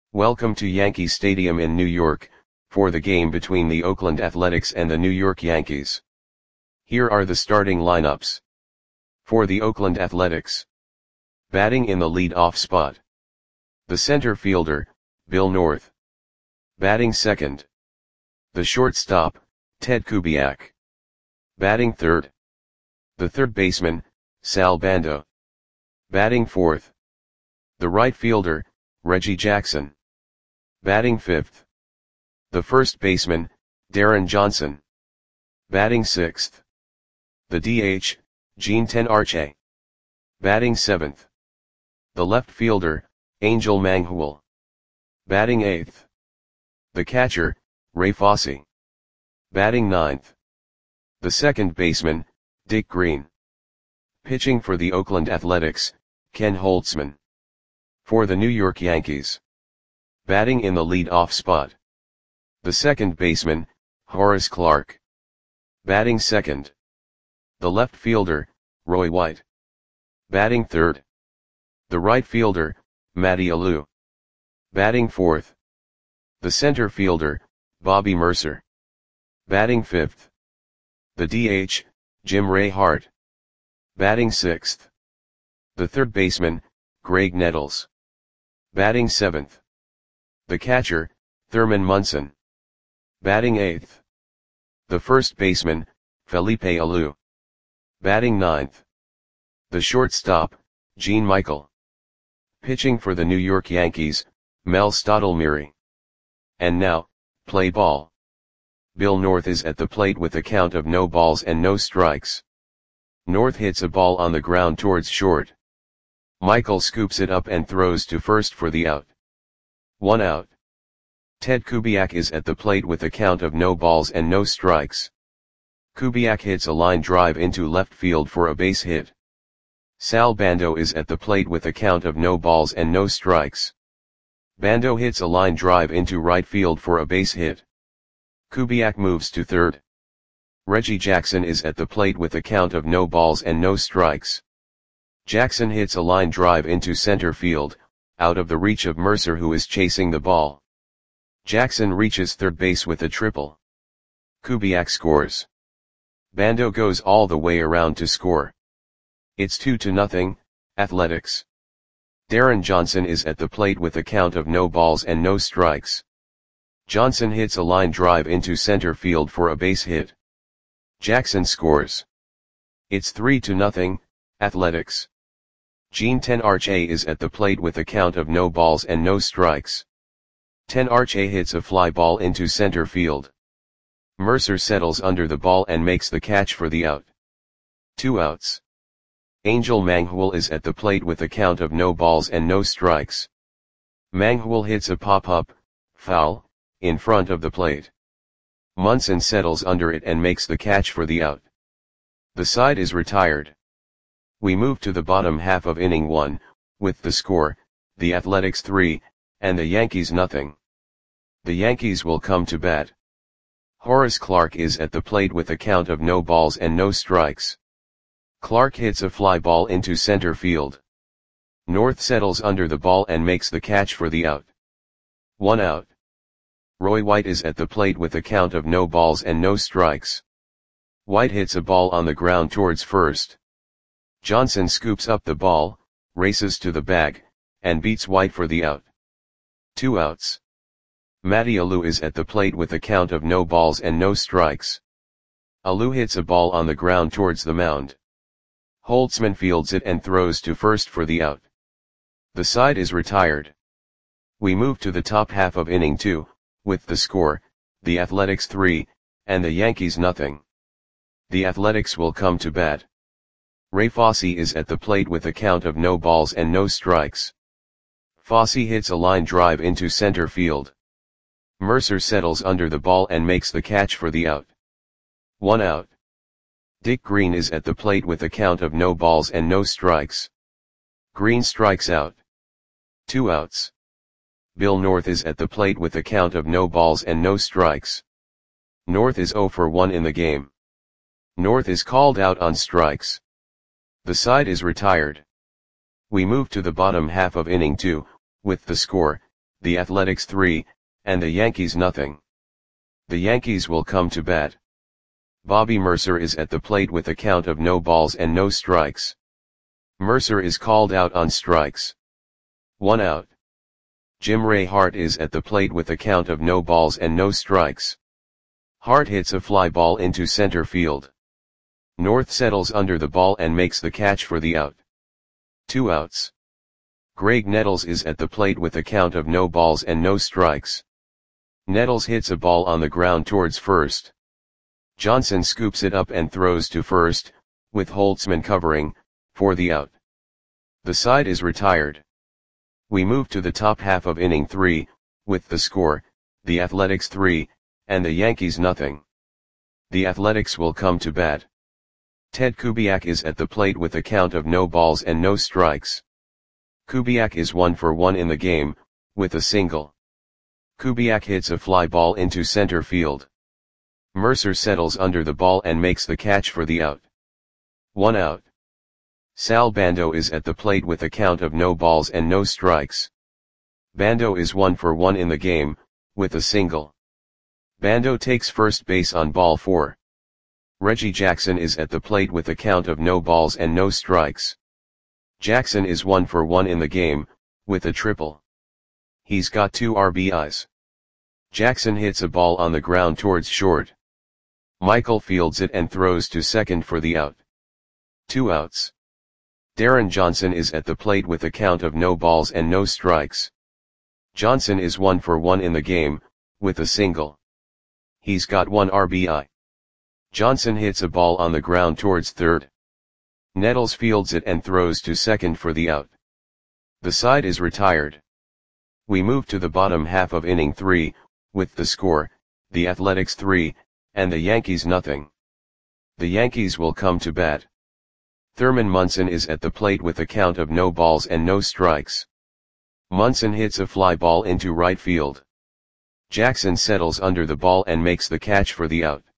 Welcome to Yankee Stadium in New York, for the game between the Oakland Athletics and the New York Yankees. Here are the starting lineups. For the Oakland Athletics. Batting in the lead-off spot. The center fielder, Bill North. Batting second. The shortstop, Ted Kubiak. Batting third. The third baseman, Sal Bando. Batting fourth. The right fielder, Reggie Jackson. Batting fifth. The first baseman, Darren Johnson. Batting sixth. The DH, Gene Tenarche. Batting seventh. The left fielder, Angel Manghul. Batting eighth. The catcher, Ray Fosse. Batting ninth. The second baseman, Dick Green. Pitching for the Oakland Athletics, Ken Holtzman. For the New York Yankees. Batting in the lead-off spot. The second baseman, Horace Clarke. Batting second. The left fielder, Roy White. Batting third. The right fielder, Matty Alou. Batting fourth. The center fielder, Bobby Murcer. Batting fifth. The DH, Jim Ray Hart. Batting sixth. The third baseman, Greg Nettles. Batting seventh. The catcher, Thurman Munson. Batting eighth. The first baseman, Felipe Alou. Batting ninth. The shortstop, Gene Michael. Pitching for the New York Yankees, Mel Stottlemyre. And now, play ball. Bill North is at the plate with a count of no balls and no strikes. North hits a ball on the ground towards short. Michael scoops it up and throws to first for the out. 1 out. Ted Kubiak is at the plate with a count of no balls and no strikes. Kubiak hits a line drive into left field for a base hit. Sal Bando is at the plate with a count of no balls and no strikes. Bando hits a line drive into right field for a base hit. Kubiak moves to third. Reggie Jackson is at the plate with a count of no balls and no strikes. Jackson hits a line drive into center field, out of the reach of Murcer, who is chasing the ball. Jackson reaches third base with a triple. Kubiak scores. Bando goes all the way around to score. It's 2-0, Athletics. Darren Johnson is at the plate with a count of no balls and no strikes. Johnson hits a line drive into center field for a base hit. Jackson scores. It's 3-0, Athletics. Gene Tenarche is at the plate with a count of no balls and no strikes. Tenarche hits a fly ball into center field. Murcer settles under the ball and makes the catch for the out. 2 outs. Angel Manghul is at the plate with a count of no balls and no strikes. Manghul hits a pop-up, foul, in front of the plate. Munson settles under it and makes the catch for the out. The side is retired. We move to the bottom half of inning 1, with the score, the Athletics 3, and the Yankees nothing. The Yankees will come to bat. Horace Clarke is at the plate with a count of no balls and no strikes. Clarke hits a fly ball into center field. North settles under the ball and makes the catch for the out. 1 out. Roy White is at the plate with a count of no balls and no strikes. White hits a ball on the ground towards first. Johnson scoops up the ball, races to the bag, and beats White for the out. 2 outs. Matty Alou is at the plate with a count of no balls and no strikes. Alou hits a ball on the ground towards the mound. Holtzman fields it and throws to first for the out. The side is retired. We move to the top half of inning 2, with the score, the Athletics 3, and the Yankees nothing. The Athletics will come to bat. Ray Fosse is at the plate with a count of no balls and no strikes. Fosse hits a line drive into center field. Murcer settles under the ball and makes the catch for the out. 1 out. Dick Green is at the plate with a count of no balls and no strikes. Green strikes out. 2 outs. Bill North is at the plate with a count of no balls and no strikes. North is 0 for 1 in the game. North is called out on strikes. The side is retired. We move to the bottom half of inning 2, with the score, the Athletics 3, and the Yankees nothing. The Yankees will come to bat. Bobby Mercer is at the plate with a count of no balls and no strikes. Mercer is called out on strikes. 1 out. Jim Ray Hart is at the plate with a count of no balls and no strikes. Hart hits a fly ball into center field. North settles under the ball and makes the catch for the out. 2 outs. Greg Nettles is at the plate with a count of no balls and no strikes. Nettles hits a ball on the ground towards first. Johnson scoops it up and throws to first, with Holtzman covering, for the out. The side is retired. We move to the top half of inning 3, with the score, the Athletics 3, and the Yankees nothing. The Athletics will come to bat. Ted Kubiak is at the plate with a count of no balls and no strikes. Kubiak is 1 for 1 in the game, with a single. Kubiak hits a fly ball into center field. Mercer settles under the ball and makes the catch for the out. 1 out. Sal Bando is at the plate with a count of no balls and no strikes. Bando is 1 for 1 in the game, with a single. Bando takes first base on ball 4. Reggie Jackson is at the plate with a count of no balls and no strikes. Jackson is 1 for 1 in the game, with a triple. He's got 2 RBIs. Jackson hits a ball on the ground towards short. Michael fields it and throws to second for the out. 2 outs. Darren Johnson is at the plate with a count of no balls and no strikes. Johnson is 1 for 1 in the game, with a single. He's got 1 RBI. Johnson hits a ball on the ground towards third. Nettles fields it and throws to second for the out. The side is retired. We move to the bottom half of inning 3, with the score, the Athletics 3, and the Yankees nothing. The Yankees will come to bat. Thurman Munson is at the plate with a count of no balls and no strikes. Munson hits a fly ball into right field. Jackson settles under the ball and makes the catch for the out.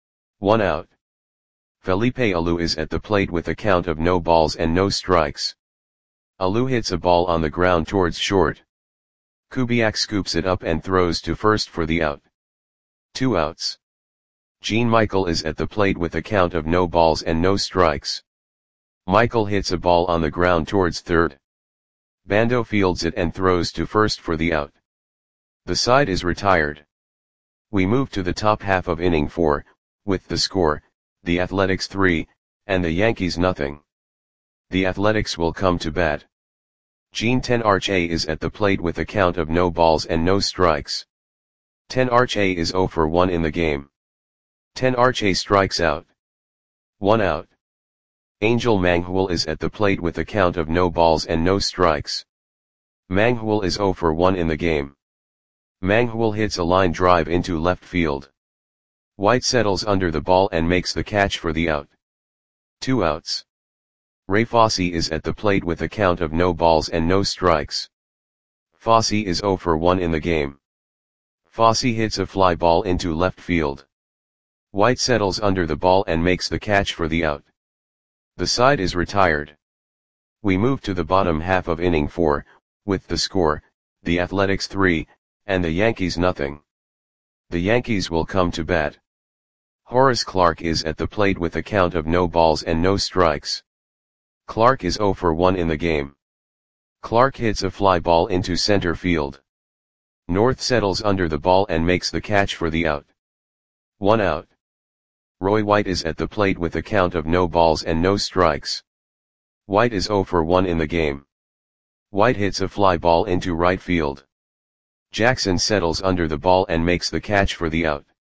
1 out. Felipe Alou is at the plate with a count of no balls and no strikes. Alou hits a ball on the ground towards short. Kubiak scoops it up and throws to first for the out. 2 outs. Gene Michael is at the plate with a count of no balls and no strikes. Michael hits a ball on the ground towards third. Bando fields it and throws to first for the out. The side is retired. We move to the top half of inning 4, with the score, the Athletics 3, and the Yankees nothing. The Athletics will come to bat. Gene Tenarche is at the plate with a count of no balls and no strikes. Tenarche is 0 for 1 in the game. Tenarche strikes out. 1 out. Angel Manghul is at the plate with a count of no balls and no strikes. Manghul is 0 for 1 in the game. Manghul hits a line drive into left field. White settles under the ball and makes the catch for the out. 2 outs. Ray Fosse is at the plate with a count of no balls and no strikes. Fosse is 0 for 1 in the game. Fosse hits a fly ball into left field. White settles under the ball and makes the catch for the out. The side is retired. We move to the bottom half of inning 4, with the score, the Athletics 3, and the Yankees nothing. The Yankees will come to bat. Horace Clarke is at the plate with a count of no balls and no strikes. Clarke is 0 for 1 in the game. Clarke hits a fly ball into center field. North settles under the ball and makes the catch for the out. 1 out. Roy White is at the plate with a count of no balls and no strikes. White is 0 for 1 in the game. White hits a fly ball into right field. Jackson settles under the ball and makes the catch for the out.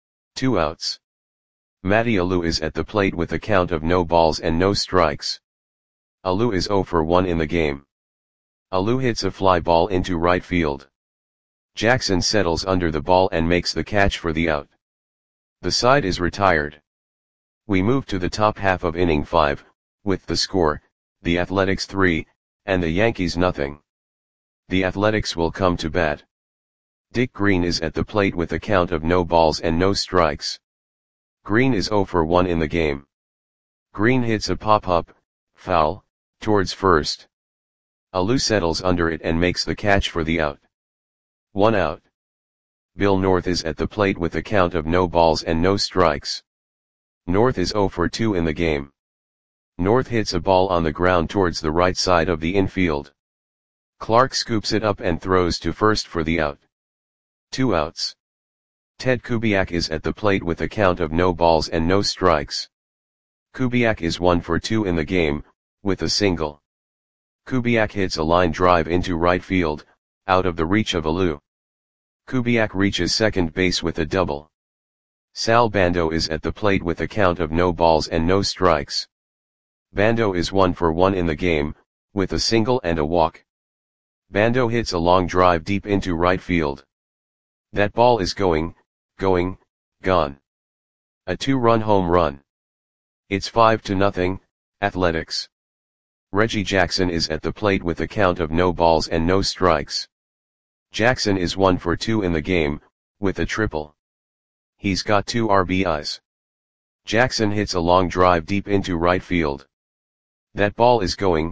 2 outs. Matty Alou is at the plate with a count of no balls and no strikes. Alou is 0 for 1 in the game. Alou hits a fly ball into right field. Jackson settles under the ball and makes the catch for the out. The side is retired. We move to the top half of inning 5, with the score, the Athletics 3, and the Yankees nothing. The Athletics will come to bat. Dick Green is at the plate with a count of no balls and no strikes. Green is 0 for 1 in the game. Green hits a pop-up, foul, towards first. Alou settles under it and makes the catch for the out. 1 out. Bill North is at the plate with a count of no balls and no strikes. North is 0 for 2 in the game. North hits a ball on the ground towards the right side of the infield. Clark scoops it up and throws to first for the out. 2 outs. Ted Kubiak is at the plate with a count of no balls and no strikes. Kubiak is 1 for 2 in the game, with a single. Kubiak hits a line drive into right field, out of the reach of Alou. Kubiak reaches second base with a double. Sal Bando is at the plate with a count of no balls and no strikes. Bando is 1 for 1 in the game, with a single and a walk. Bando hits a long drive deep into right field. That ball is going, gone. A 2-run home run. It's 5-0, Athletics. Reggie Jackson is at the plate with a count of no balls and no strikes. Jackson is 1 for 2 in the game, with a triple. He's got 2 RBIs. Jackson hits a long drive deep into right field. That ball is going,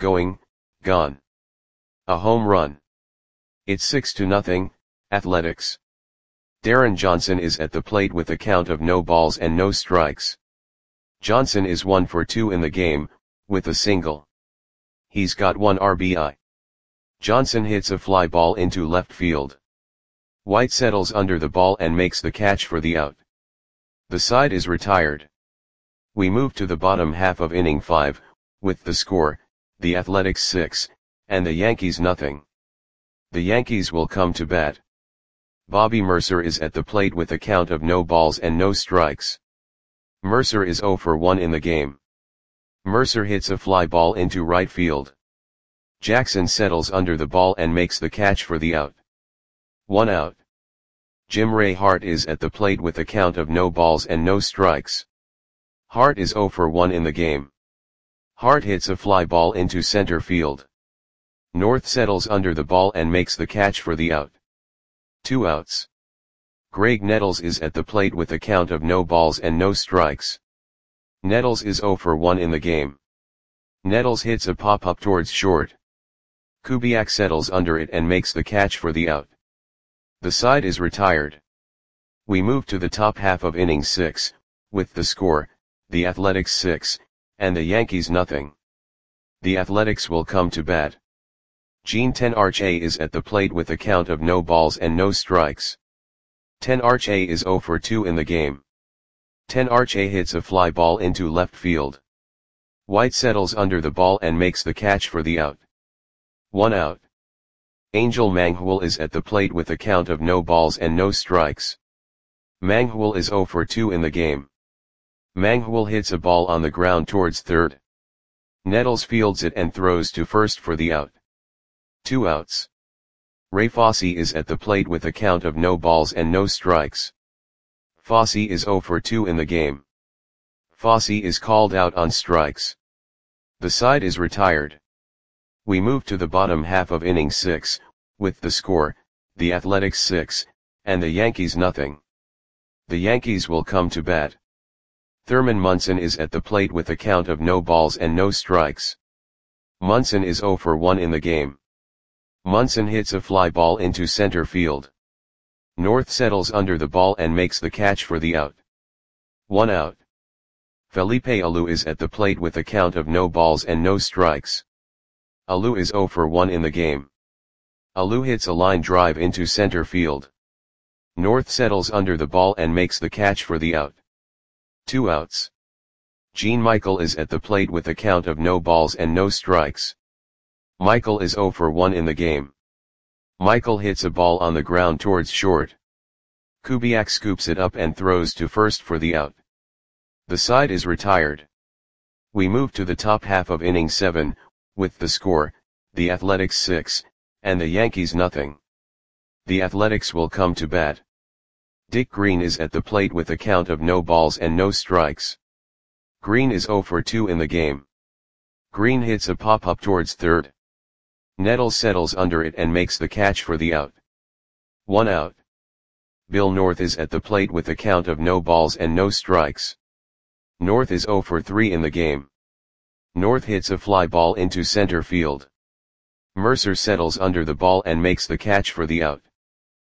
gone. A home run. It's 6-0, Athletics. Darren Johnson is at the plate with a count of no balls and no strikes. Johnson is 1 for 2 in the game, with a single. He's got 1 RBI. Johnson hits a fly ball into left field. White settles under the ball and makes the catch for the out. The side is retired. We move to the bottom half of inning 5, with the score, the Athletics 6, and the Yankees nothing. The Yankees will come to bat. Bobby Mercer is at the plate with a count of no balls and no strikes. Mercer is 0 for 1 in the game. Mercer hits a fly ball into right field. Jackson settles under the ball and makes the catch for the out. 1 out. Jim Ray Hart is at the plate with a count of no balls and no strikes. Hart is 0 for 1 in the game. Hart hits a fly ball into center field. North settles under the ball and makes the catch for the out. 2 outs. Greg Nettles is at the plate with a count of no balls and no strikes. Nettles is 0 for 1 in the game. Nettles hits a pop-up towards short. Kubiak settles under it and makes the catch for the out. The side is retired. We move to the top half of inning 6, with the score, the Athletics 6, and the Yankees nothing. The Athletics will come to bat. Gene Tenarche is at the plate with a count of no balls and no strikes. Tenarche is 0 for 2 in the game. Tenarche hits a fly ball into left field. White settles under the ball and makes the catch for the out. 1 out. Angel Manghul is at the plate with a count of no balls and no strikes. Manghul is 0 for 2 in the game. Manghul hits a ball on the ground towards third. Nettles fields it and throws to first for the out. 2 outs. Ray Fosse is at the plate with a count of no balls and no strikes. Fosse is 0 for 2 in the game. Fosse is called out on strikes. The side is retired. We move to the bottom half of inning 6, with the score, the Athletics 6, and the Yankees nothing. The Yankees will come to bat. Thurman Munson is at the plate with a count of no balls and no strikes. Munson is 0 for 1 in the game. Munson hits a fly ball into center field. North settles under the ball and makes the catch for the out. 1 out. Felipe Alou is at the plate with a count of no balls and no strikes. Alou is 0 for 1 in the game. Alou hits a line drive into center field. North settles under the ball and makes the catch for the out. 2 outs. Gene Michael is at the plate with a count of no balls and no strikes. Michael is 0 for 1 in the game. Michael hits a ball on the ground towards short. Kubiak scoops it up and throws to first for the out. The side is retired. We move to the top half of inning 7, with the score, the Athletics 6, and the Yankees nothing. The Athletics will come to bat. Dick Green is at the plate with a count of no balls and no strikes. Green is 0 for 2 in the game. Green hits a pop-up towards third. Nettles settles under it and makes the catch for the out. 1 out. Bill North is at the plate with a count of no balls and no strikes. North is 0 for 3 in the game. North hits a fly ball into center field. Mercer settles under the ball and makes the catch for the out.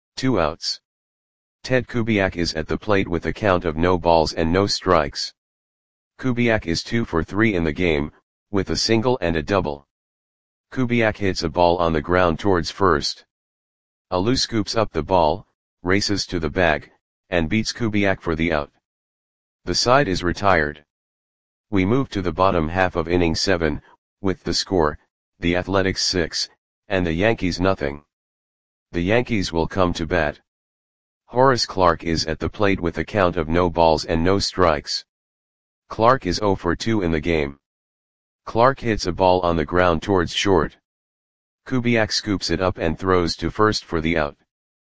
2 outs. Ted Kubiak is at the plate with a count of no balls and no strikes. Kubiak is 2 for 3 in the game, with a single and a double. Kubiak hits a ball on the ground towards first. Alou scoops up the ball, races to the bag, and beats Kubiak for the out. The side is retired. We move to the bottom half of inning 7, with the score, the Athletics 6, and the Yankees nothing. The Yankees will come to bat. Horace Clarke is at the plate with a count of no balls and no strikes. Clarke is 0 for 2 in the game. Clarke hits a ball on the ground towards short. Kubiak scoops it up and throws to first for the out.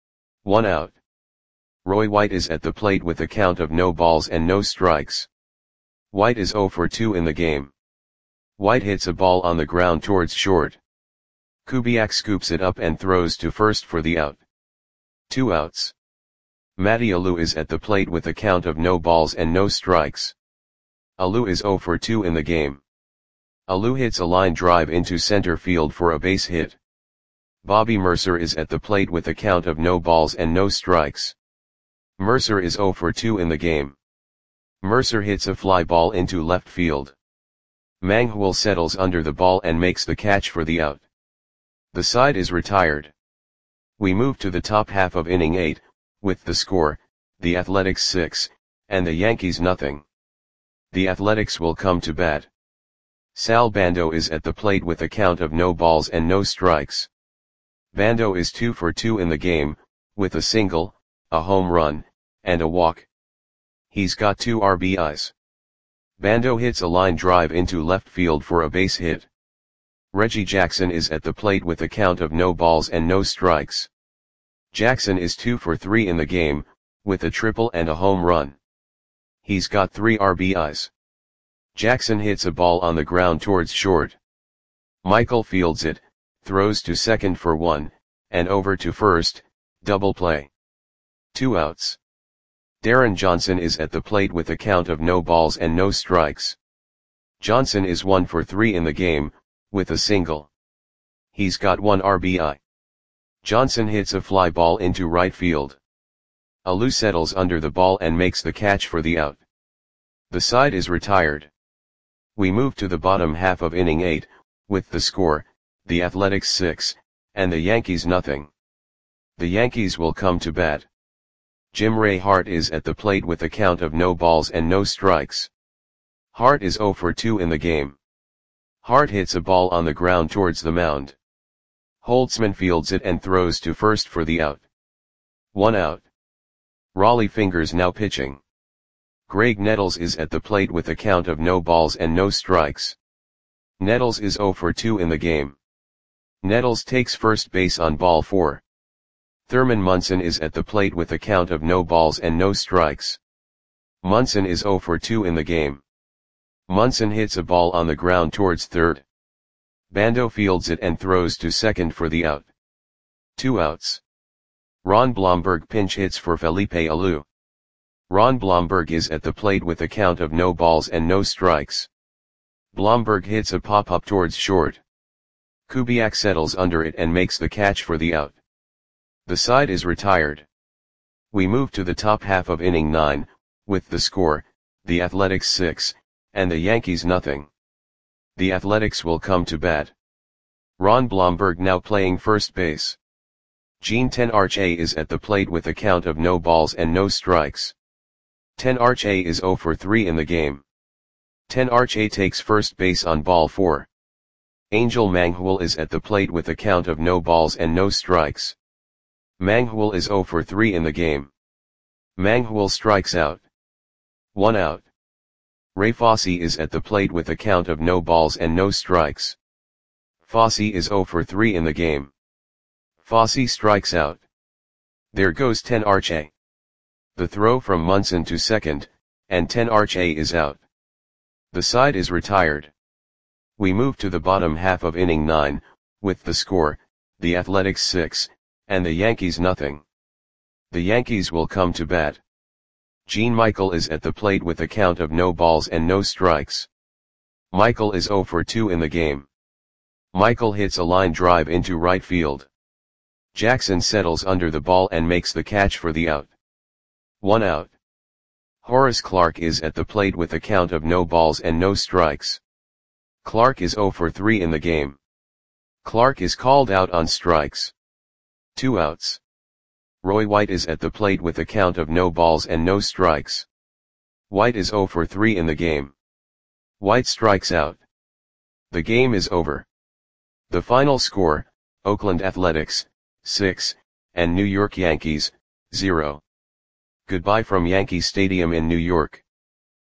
1 out. Roy White is at the plate with a count of no balls and no strikes. White is 0 for 2 in the game. White hits a ball on the ground towards short. Kubiak scoops it up and throws to first for the out. 2 outs. Matty Alou is at the plate with a count of no balls and no strikes. Alou is 0 for 2 in the game. Alou hits a line drive into center field for a base hit. Bobby Mercer is at the plate with a count of no balls and no strikes. Mercer is 0 for 2 in the game. Mercer hits a fly ball into left field. Manghwal settles under the ball and makes the catch for the out. The side is retired. We move to the top half of inning 8, with the score, the Athletics 6, and the Yankees nothing. The Athletics will come to bat. Sal Bando is at the plate with a count of no balls and no strikes. Bando is 2 for 2 in the game, with a single, a home run, and a walk. He's got 2 RBIs. Bando hits a line drive into left field for a base hit. Reggie Jackson is at the plate with a count of no balls and no strikes. Jackson is 2 for 3 in the game, with a triple and a home run. He's got 3 RBIs. Jackson hits a ball on the ground towards short. Michael fields it, throws to second for 1, and over to first, double play. 2 outs. Darren Johnson is at the plate with a count of no balls and no strikes. Johnson is 1 for 3 in the game, with a single. He's got 1 RBI. Johnson hits a fly ball into right field. Alou settles under the ball and makes the catch for the out. The side is retired. We move to the bottom half of inning 8, with the score, the Athletics 6, and the Yankees nothing. The Yankees will come to bat. Jim Ray Hart is at the plate with a count of no balls and no strikes. Hart is 0 for 2 in the game. Hart hits a ball on the ground towards the mound. Holtzman fields it and throws to first for the out. 1 out. Rollie Fingers now pitching. Greg Nettles is at the plate with a count of no balls and no strikes. Nettles is 0 for 2 in the game. Nettles takes first base on ball 4. Thurman Munson is at the plate with a count of no balls and no strikes. Munson is 0 for 2 in the game. Munson hits a ball on the ground towards third. Bando fields it and throws to second for the out. 2 outs. Ron Blomberg pinch hits for Felipe Alou. Ron Blomberg is at the plate with a count of no balls and no strikes. Blomberg hits a pop-up towards short. Kubiak settles under it and makes the catch for the out. The side is retired. We move to the top half of inning 9, with the score, the Athletics 6, and the Yankees nothing. The Athletics will come to bat. Ron Blomberg now playing first base. Gene Tenarche is at the plate with a count of no balls and no strikes. Tenarche is 0 for 3 in the game. Tenarche takes first base on ball 4. Angel Manghwal is at the plate with a count of no balls and no strikes. Manghwal is 0 for 3 in the game. Manghwal strikes out. 1 out. Ray Fosse is at the plate with a count of no balls and no strikes. Fosse is 0 for 3 in the game. Fosse strikes out. There goes Tenarche. The throw from Munson to second, and Tenarche is out. The side is retired. We move to the bottom half of inning 9, with the score, the Athletics 6, and the Yankees nothing. The Yankees will come to bat. Gene Michael is at the plate with a count of no balls and no strikes. Michael is 0 for 2 in the game. Michael hits a line drive into right field. Jackson settles under the ball and makes the catch for the out. 1 out. Horace Clarke is at the plate with a count of no balls and no strikes. Clarke is 0 for 3 in the game. Clarke is called out on strikes. 2 outs. Roy White is at the plate with a count of no balls and no strikes. White is 0 for 3 in the game. White strikes out. The game is over. The final score, Oakland Athletics, 6, and New York Yankees, 0. Goodbye from Yankee Stadium in New York.